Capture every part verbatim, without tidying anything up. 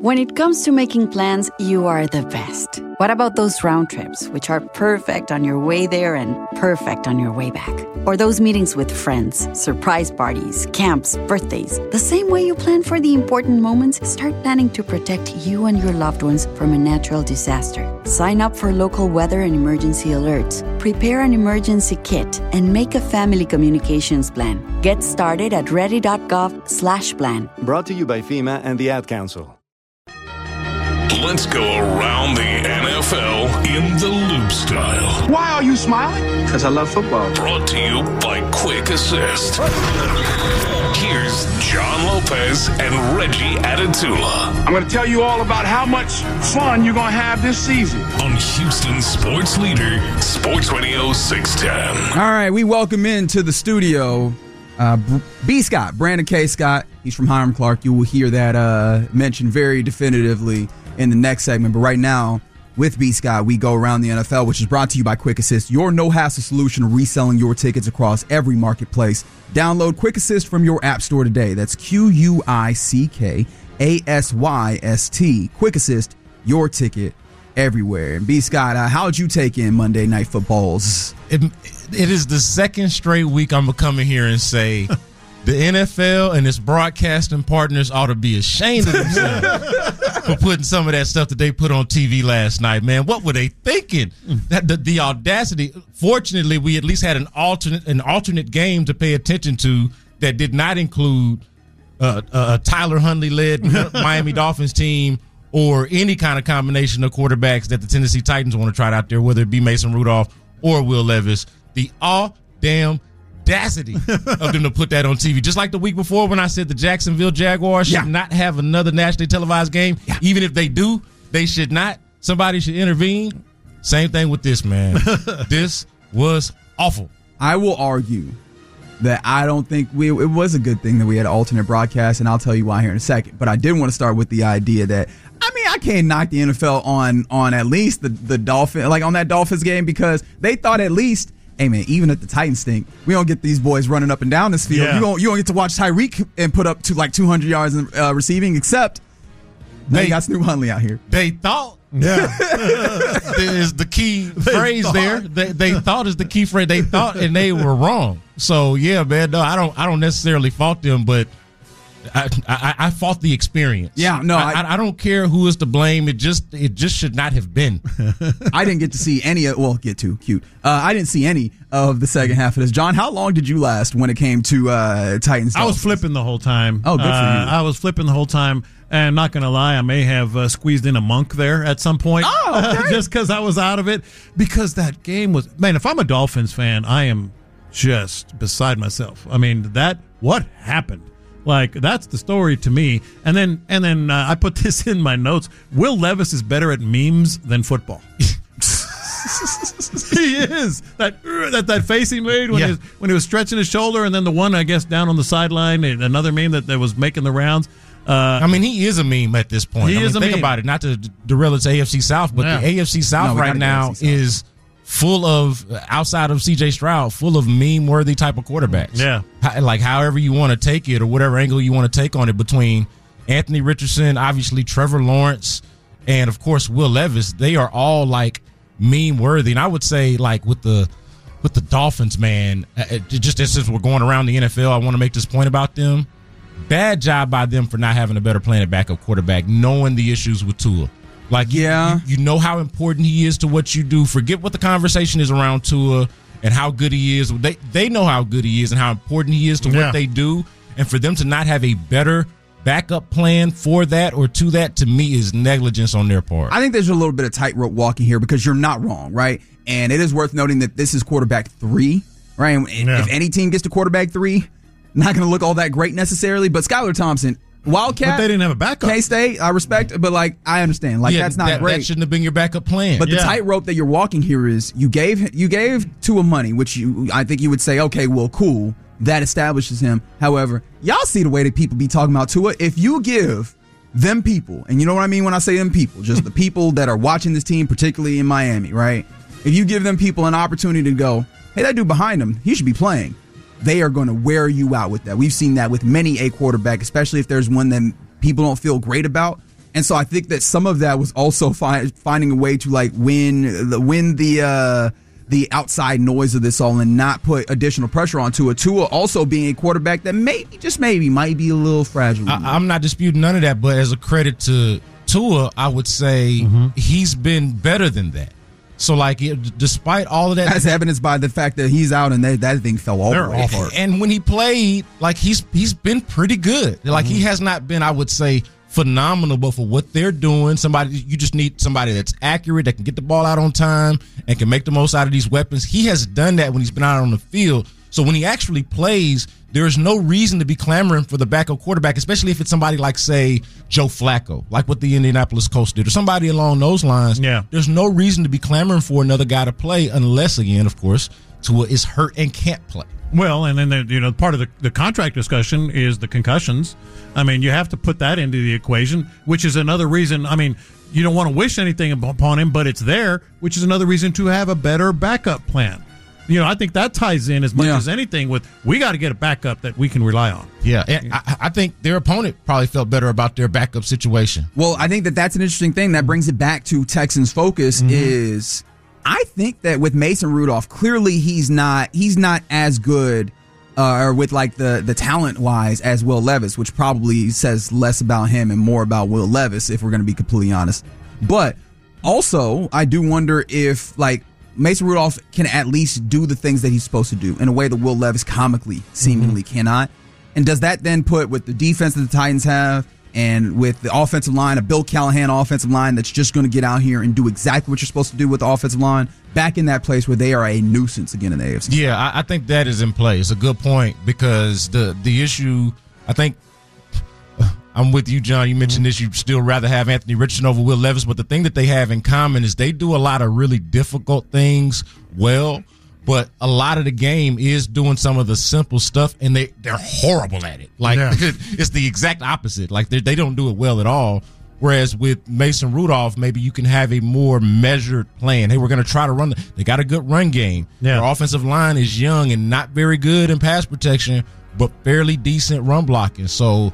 When it comes to making plans, you are the best. What about those round trips, which are perfect on your way there and perfect on your way back? Or those meetings with friends, surprise parties, camps, birthdays. The same way you plan for the important moments, start planning to protect you and your loved ones from a natural disaster. Sign up for local weather and emergency alerts. Prepare an emergency kit and make a family communications plan. Get started at ready.gov slash plan. Brought to you by FEMA and the Ad Council. Let's go around the N F L in the Loop style. Why are you smiling? Because I love football. Brought to you by Quick Assist. Here's John Lopez and Reggie Atatula. I'm going to tell you all about how much fun you're going to have this season. On Houston Sports Leader, Sports Radio six ten. All right, we welcome into the studio uh, B. Scott, Brandon K. Scott. He's from Hiram Clark. You will hear that uh, mentioned very definitively in the next segment. But right now, with B. Scott, we go around the N F L, which is brought to you by Quick Assist, your no-hassle solution to reselling your tickets across every marketplace. Download Quick Assist from your app store today. That's Q U I C K A S Y S T. Quick Assist, your ticket everywhere. And B. Scott, uh, how'd you take in Monday Night Footballs? It, it is the second straight week I'm going to come in here and say the N F L and its broadcasting partners ought to be ashamed of themselves for putting some of that stuff that they put on T V last night, man. What were they thinking? That the, the audacity. Fortunately, we at least had an alternate an alternate game to pay attention to that did not include uh, a Tyler Huntley-led Miami Dolphins team or any kind of combination of quarterbacks that the Tennessee Titans want to try out there, whether it be Mason Rudolph or Will Levis. The all damn audacity of them to put that on T V. Just like the week before when I said the Jacksonville Jaguars should yeah. not have another nationally televised game. Yeah. Even if they do, they should not. Somebody should intervene. Same thing with this, man. This was awful. I will argue that I don't think we it was a good thing that we had an alternate broadcast, and I'll tell you why here in a second. But I did want to start with the idea that, I mean, I can't knock the N F L on on at least the, the Dolphins, like on that Dolphins game, because they thought at least, hey, man, even if the Titans stink, we don't get these boys running up and down this field. Yeah. You don't you don't get to watch Tyreek and put up to like two hundred yards in uh, receiving, except they got Snoop Huntley out here. They thought. Yeah. is the key they phrase thought. there. They, they thought is the key phrase. They thought and they were wrong. So, yeah, man, no, I don't I don't necessarily fault them, but I, I, I fault the experience. Yeah, no, I, I, I don't care who is to blame. It just it just should not have been. I didn't get to see any of, well, get to, cute. Uh, I didn't see any of the second half of this. John, how long did you last when it came to uh, Titans? I was flipping the whole time. Oh, good for uh, you. I was flipping the whole time. And I'm not going to lie, I may have uh, squeezed in a monk there at some point. Oh, okay. Just because I was out of it. Because that game was, man, if I'm a Dolphins fan, I am just beside myself. I mean, that, what happened? Like, that's the story to me. And then and then uh, I put this in my notes. Will Levis is better at memes than football. He is. That uh, that that face he made when, yeah. he was, when he was stretching his shoulder, and then the one, I guess, down on the sideline, another meme that, that was making the rounds. Uh, I mean, he is a meme at this point. He I mean, is a think meme. about it. Not to derail it to A F C South, but yeah. the A F C South no, right now A F C South. is full of, outside of C J Stroud, full of meme-worthy type of quarterbacks. Yeah. How, like, however you want to take it or whatever angle you want to take on it, between Anthony Richardson, obviously Trevor Lawrence, and, of course, Will Levis, they are all, like, meme-worthy. And I would say, like, with the with the Dolphins, man, uh, just since we're going around the N F L, I want to make this point about them. Bad job by them for not having a better plan at backup quarterback, knowing the issues with Tua. Like, yeah. you, you know how important he is to what you do. Forget what the conversation is around Tua and how good he is. They they know how good he is and how important he is to yeah. what they do. And for them to not have a better backup plan for that or to that, to me, is negligence on their part. I think there's a little bit of tightrope walking here, because you're not wrong, right? And it is worth noting that this is quarterback three, right? And yeah. if any team gets to quarterback three, not going to look all that great necessarily, but Skylar Thompson, Wildcat, but they didn't have a backup. K-State, I respect, but like I understand, like yeah, that's not that, great. That shouldn't have been your backup plan. But yeah. the tightrope that you're walking here is you gave you gave Tua money, which you I think you would say, okay, well, cool, that establishes him. However, y'all see the way that people be talking about Tua. If you give them people, and you know what I mean when I say them people, just the people that are watching this team, particularly in Miami, right? If you give them people an opportunity to go, hey, that dude behind him, he should be playing. They are going to wear you out with that. We've seen that with many a quarterback, especially if there's one that people don't feel great about. And so I think that some of that was also fi- finding a way to like win the win the uh, the outside noise of this all and not put additional pressure on Tua. Tua also being a quarterback that maybe, just maybe, might be a little fragile. I, I'm not disputing none of that, but as a credit to Tua, I would say mm-hmm. he's been better than that. So, like, it, despite all of that, as evidenced by the fact that he's out and they, that thing fell all apart. And when he played, like he's he's been pretty good. Like mm-hmm. he has not been, I would say, phenomenal, but for what they're doing, somebody you just need somebody that's accurate, that can get the ball out on time and can make the most out of these weapons. He has done that when he's been out on the field. So when he actually plays, there's no reason to be clamoring for the backup quarterback, especially if it's somebody like, say, Joe Flacco, like what the Indianapolis Colts did, or somebody along those lines. Yeah. There's no reason to be clamoring for another guy to play unless, again, of course, Tua is hurt and can't play. Well, and then, the, you know, part of the, the contract discussion is the concussions. I mean, you have to put that into the equation, which is another reason. I mean, you don't want to wish anything upon him, but it's there, which is another reason to have a better backup plan. You know, I think that ties in as much yeah. as anything with we got to get a backup that we can rely on. Yeah, and I, I think their opponent probably felt better about their backup situation. Well, I think that that's an interesting thing that brings it back to Texans' focus mm-hmm. is I think that with Mason Rudolph, clearly he's not he's not as good uh, or with like the, the talent-wise as Will Levis, which probably says less about him and more about Will Levis, if we're going to be completely honest. But also, I do wonder if like Mason Rudolph can at least do the things that he's supposed to do in a way that Will Levis comically seemingly mm-hmm. cannot. And does that then put with the defense that the Titans have and with the offensive line, a Bill Callahan offensive line that's just going to get out here and do exactly what you're supposed to do with the offensive line, back in that place where they are a nuisance again in the A F C? Yeah, I, I think that is in play. It's a good point because the, the issue, I think, I'm with you, John. You mentioned this. You'd still rather have Anthony Richardson over Will Levis, but the thing that they have in common is they do a lot of really difficult things well, but a lot of the game is doing some of the simple stuff, and they, they're horrible at it. Like, yeah. It's the exact opposite. Like, they don't do it well at all. Whereas with Mason Rudolph, maybe you can have a more measured plan. Hey, we're going to try to run. The, they got a good run game. Yeah. Their offensive line is young and not very good in pass protection, but fairly decent run blocking. So,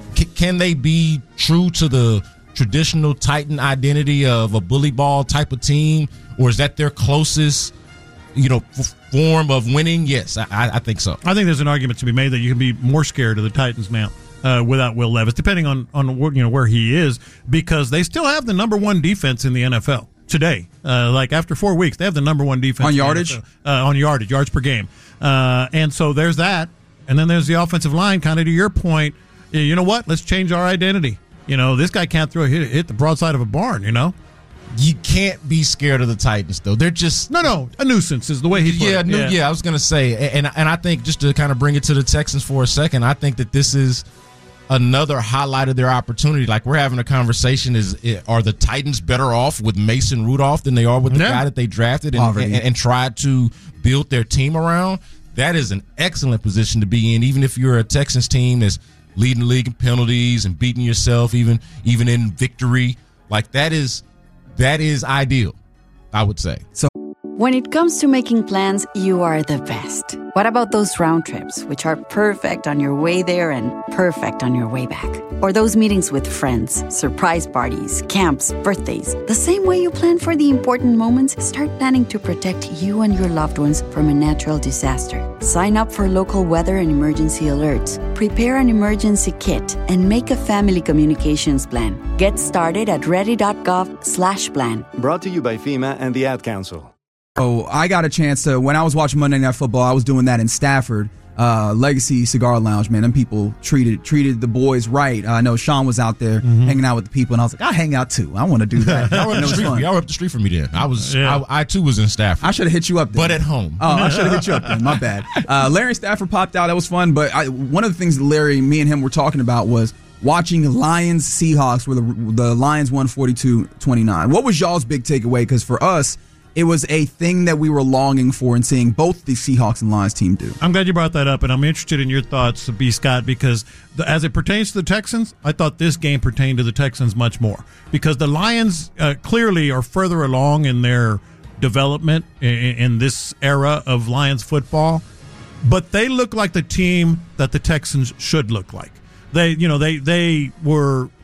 can they be true to the traditional Titan identity of a bully ball type of team, or is that their closest, you know, f- form of winning? Yes, I, I think so. I think there's an argument to be made that you can be more scared of the Titans now uh, without Will Levis, depending on on you know where he is, because they still have the number one defense in the N F L today. Uh, like after four weeks, they have the number one defense on yardage, uh, on yardage, yards per game, uh, and so there's that, and then there's the offensive line. Kind of to your point. You know what? Let's change our identity. You know, this guy can't throw hit, hit the broadside of a barn, you know? You can't be scared of the Titans, though. They're just... No, no, a nuisance is the way he put yeah, it. Yeah, yeah, I was going to say, and, and I think just to kind of bring it to the Texans for a second, I think that this is another highlight of their opportunity. Like, we're having a conversation, is are the Titans better off with Mason Rudolph than they are with the yeah. guy that they drafted and, and, and tried to build their team around? That is an excellent position to be in, even if you're a Texans team that's leading the league in penalties and beating yourself even even in victory. Like, that is that is ideal, I would say. So when it comes to making plans, you are the best. What about those round trips, which are perfect on your way there and perfect on your way back? Or those meetings with friends, surprise parties, camps, birthdays. The same way you plan for the important moments, start planning to protect you and your loved ones from a natural disaster. Sign up for local weather and emergency alerts. Prepare an emergency kit and make a family communications plan. Get started at ready.gov slash plan. Brought to you by FEMA and the Ad Council. Oh, I got a chance to, when I was watching Monday Night Football, I was doing that in Stafford, uh, Legacy Cigar Lounge, man. Them people treated treated the boys right. Uh, I know Sean was out there mm-hmm. hanging out with the people, and I was like, I'll hang out too. I want to do that. Y'all were up the street, y'all were up the street from me then. I was, yeah. I, I too was in Stafford. I should have hit you up then. But at home. Oh, I should have hit you up then. My bad. Uh, Larry Stafford popped out. That was fun. But I, one of the things that Larry, me and him were talking about was watching Lions Seahawks, where the, the Lions won forty-two twenty-nine. What was y'all's big takeaway? Because for us, it was a thing that we were longing for and seeing both the Seahawks and Lions team do. I'm glad you brought that up, and I'm interested in your thoughts, B. Scott, because the, as it pertains to the Texans, I thought this game pertained to the Texans much more because the Lions uh, clearly are further along in their development in, in this era of Lions football, but they look like the team that the Texans should look like. They, you know, they they were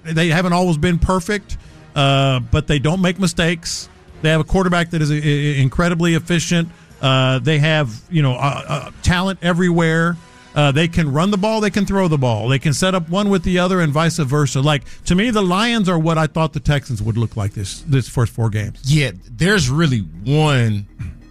they haven't always been perfect, uh, but they don't make mistakes. They have a quarterback that is uh, incredibly efficient. Uh, they have, you know, uh, uh, talent everywhere. Uh, they can run the ball. They can throw the ball. They can set up one with the other and vice versa. Like, to me, the Lions are what I thought the Texans would look like this this first four games. Yeah, there's really one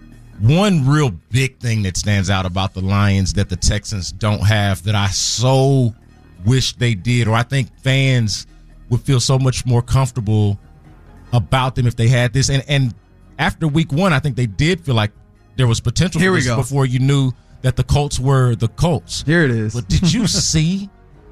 one real big thing that stands out about the Lions that the Texans don't have that I so wish they did, or I think fans would feel so much more comfortable about them if they had this. And and after week one, I think they did feel like there was potential Here for we this go. before you knew that the Colts were the Colts. Here it is. But did you see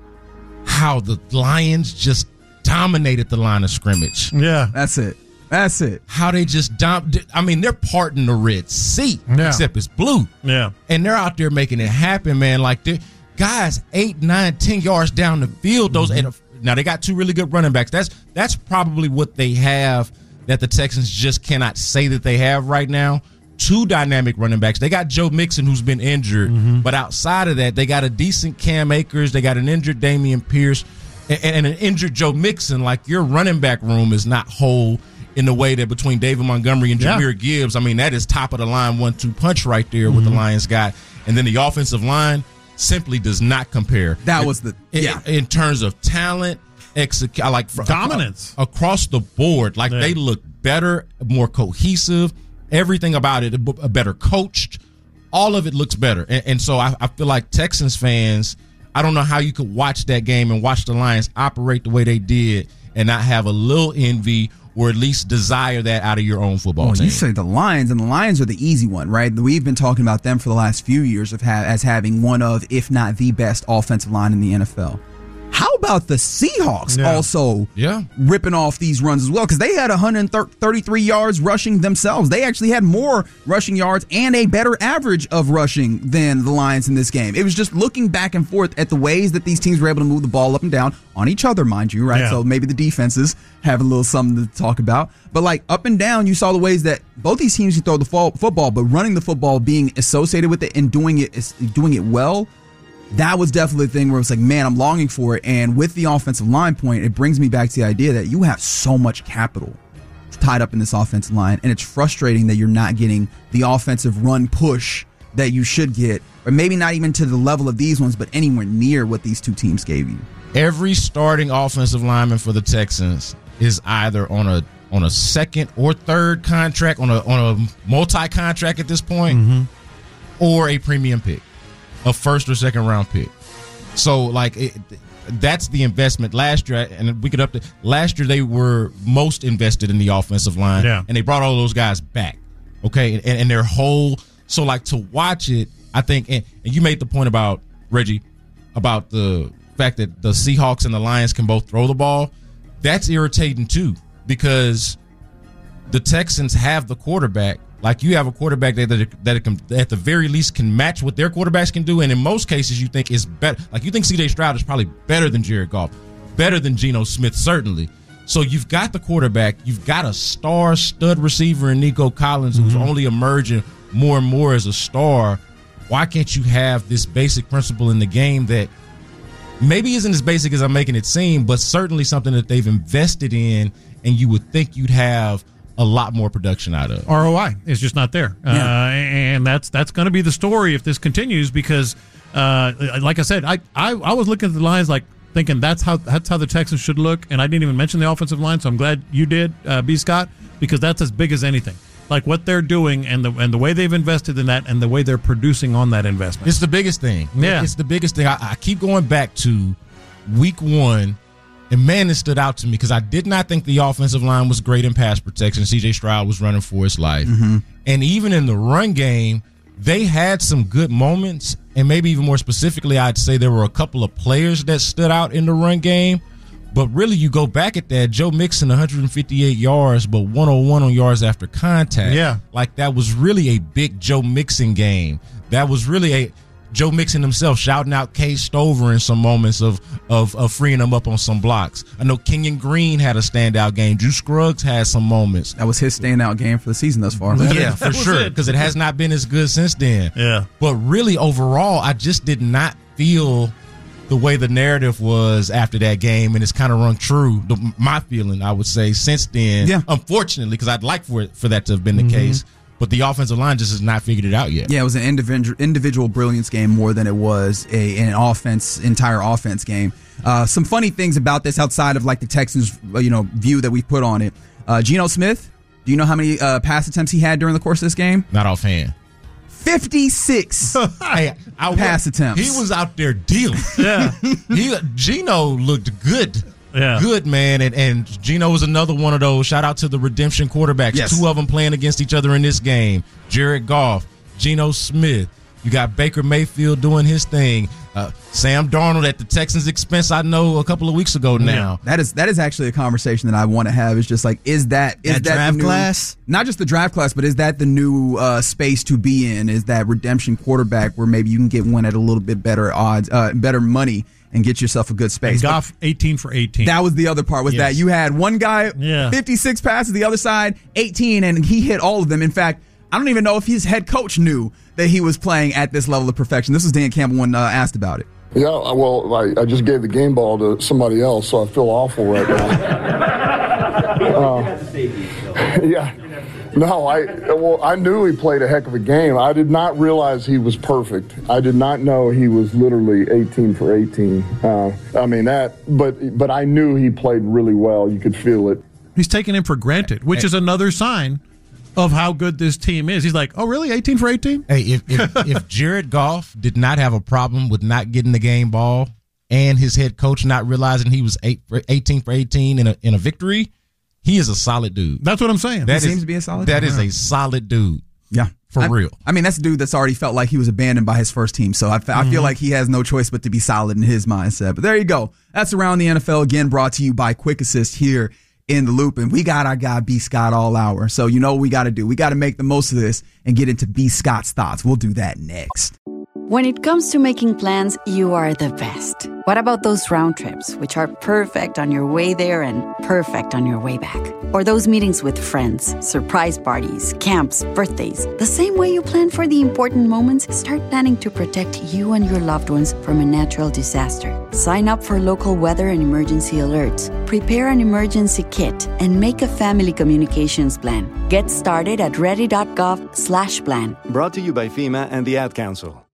how the Lions just dominated the line of scrimmage? Yeah. That's it. That's it. How they just dom- I mean, they're parting the Red Sea, Yeah. except it's blue. Yeah. And they're out there making it happen, man. Like, they're guys eight, nine, ten yards down the field. Those Mm-hmm. and now they got two really good running backs. That's that's probably what they have that the Texans just cannot say that they have right now. Two dynamic running backs. They got Joe Mixon, who's been injured, Mm-hmm. but outside of that, they got a decent Cam Akers. They got an injured Damian Pierce and, and an injured Joe Mixon. Like, your running back room is not whole in the way that between David Montgomery and Yeah. Jahmyr Gibbs, I mean, that is top of the line one two punch right there Mm-hmm. with the Lions got. And then the offensive line simply does not compare. That In- was the- in, yeah. in terms of talent, exec- I like Dominance. across the board. Like, Yeah. they look better, more cohesive. Everything about it, a better coached. All of it looks better. And, and so I, I feel like Texans fans, I don't know how you could watch that game and watch the Lions operate the way they did and not have a little envy or at least desire that out of your own football Well, team. you say the Lions, and the Lions are the easy one, right? We've been talking about them for the last few years of ha- as having one of, if not the best offensive line in the N F L. How about the Seahawks Yeah. also Yeah. ripping off these runs as well? Because they had one hundred thirty-three yards rushing themselves. They actually had more rushing yards and a better average of rushing than the Lions in this game. It was just looking back and forth at the ways that these teams were able to move the ball up and down on each other, mind you, right? Yeah. So maybe the defenses have a little something to talk about. But like up and down, you saw the ways that both these teams can throw the fo- football, but running the football, being associated with it and doing it, doing it well. That was definitely the thing where it's like, man, I'm longing for it. And with the offensive line point, it brings me back to the idea that you have so much capital tied up in this offensive line. And it's frustrating that you're not getting the offensive run push that you should get, or maybe not even to the level of these ones, but anywhere near what these two teams gave you. Every starting offensive lineman for the Texans is either on a on a second or third contract, on a on a multi-contract at this point, Mm-hmm. or a premium pick, a first or second round pick. So, like, it, that's the investment. Last year, and we could up to last year, they were most invested in the offensive line, Yeah. and they brought all those guys back. Okay, and, and their whole so like to watch it, I think, and, and you made the point about Reggie about the fact that the Seahawks and the Lions can both throw the ball. That's irritating too, because the Texans have the quarterback. Like, you have a quarterback that that, that it can, at the very least can match what their quarterbacks can do, and in most cases you think is better. Like, you think C J Stroud is probably better than Jared Goff, better than Geno Smith, certainly. So you've got the quarterback, you've got a star stud receiver in Nico Collins, who's only emerging more and more as a star. Why can't you have this basic principle in the game that maybe isn't as basic as I'm making it seem, but certainly something that they've invested in, and you would think you'd have a lot more production out of? R O I is just not there, uh, and that's that's going to be the story if this continues. Because, uh, like I said, I, I I was looking at the Lions like thinking that's how that's how the Texans should look, and I didn't even mention the offensive line. So I'm glad you did, uh, B. Scott, because that's as big as anything. Like what they're doing and the and the way they've invested in that and the way they're producing on that investment. It's the biggest thing. Yeah. It's the biggest thing. I, I keep going back to week one, and man, it stood out to me because I did not think the offensive line was great in pass protection. C J Stroud was running for his life. Mm-hmm. And even in the run game, they had some good moments. And maybe even more specifically, I'd say there were a couple of players that stood out in the run game. But really, you go back at that, Joe Mixon, one hundred fifty-eight yards, but one oh one on yards after contact. Yeah. Like, that was really a big Joe Mixon game. That was really a Joe Mixon himself shouting out Cade Stover in some moments of, of of freeing him up on some blocks. I know Kenyon Green had a standout game. Drew Scruggs had some moments. That was his standout game for the season thus far. Yeah, for was sure, it. because it has not been as good since then. Yeah. But really, overall, I just did not feel the way the narrative was after that game, and it's kind of rung true. The, my feeling, I would say, since then, yeah. unfortunately, because I'd like for it, for that to have been the mm-hmm. case, but the offensive line just has not figured it out yet. Yeah, it was an individual individual brilliance game more than it was a an offense entire offense game. Uh, some funny things about this outside of like the Texans, you know, view that we put on it. Uh, Geno Smith, do you know how many uh, pass attempts he had during the course of this game? Not offhand. fifty-six hey, I pass was, attempts. He was out there dealing. Yeah. he, Geno looked good. Yeah. Good, man. And, and Geno was another one of those. Shout out to the redemption quarterbacks. Yes. Two of them playing against each other in this game. Jared Goff, Geno Smith. You got Baker Mayfield doing his thing. Uh, Sam Darnold at the Texans' expense, I know, a couple of weeks ago now. Yeah. That is that is actually a conversation that I want to have. Is just like, is that is that, that draft the new, class? Not just the draft class, but is that the new uh, space to be in? Is that redemption quarterback where maybe you can get one at a little bit better odds, uh, better money, and get yourself a good space? And Goff, eighteen for eighteen. That was the other part, was yes. that you had one guy, yeah. fifty-six passes, the other side, eighteen, and he hit all of them. In fact, I don't even know if his head coach knew that he was playing at this level of perfection. This was Dan Campbell when uh, asked about it. Yeah, well, I, I just gave the game ball to somebody else, so I feel awful right now. uh, yeah. No, I well, I knew he played a heck of a game. I did not realize he was perfect. I did not know he was literally eighteen for eighteen. Uh, I mean that, but but I knew he played really well. You could feel it. He's taking him for granted, which is another sign of how good this team is. He's like, oh, really? eighteen for eighteen? Hey, if, if, if Jared Goff did not have a problem with not getting the game ball and his head coach not realizing he was eight for eighteen for eighteen in a, in a victory, he is a solid dude. That's what I'm saying. That That seems is, to be a solid That dude. is a solid dude. Yeah. For I, real. I mean, that's a dude that's already felt like he was abandoned by his first team. So I, mm-hmm. I feel like he has no choice but to be solid in his mindset. But there you go. That's Around the N F L, again, brought to you by Quick Assist here in the Loop. And we got our guy B. Scott all hour. So you know what we got to do. We got to make the most of this and get into B. Scott's thoughts. We'll do that next. When it comes to making plans, you are the best. What about those round trips, which are perfect on your way there and perfect on your way back? Or those meetings with friends, surprise parties, camps, birthdays? The same way you plan for the important moments, start planning to protect you and your loved ones from a natural disaster. Sign up for local weather and emergency alerts. Prepare an emergency kit and make a family communications plan. Get started at ready.gov slash plan. Brought to you by FEMA and the Ad Council.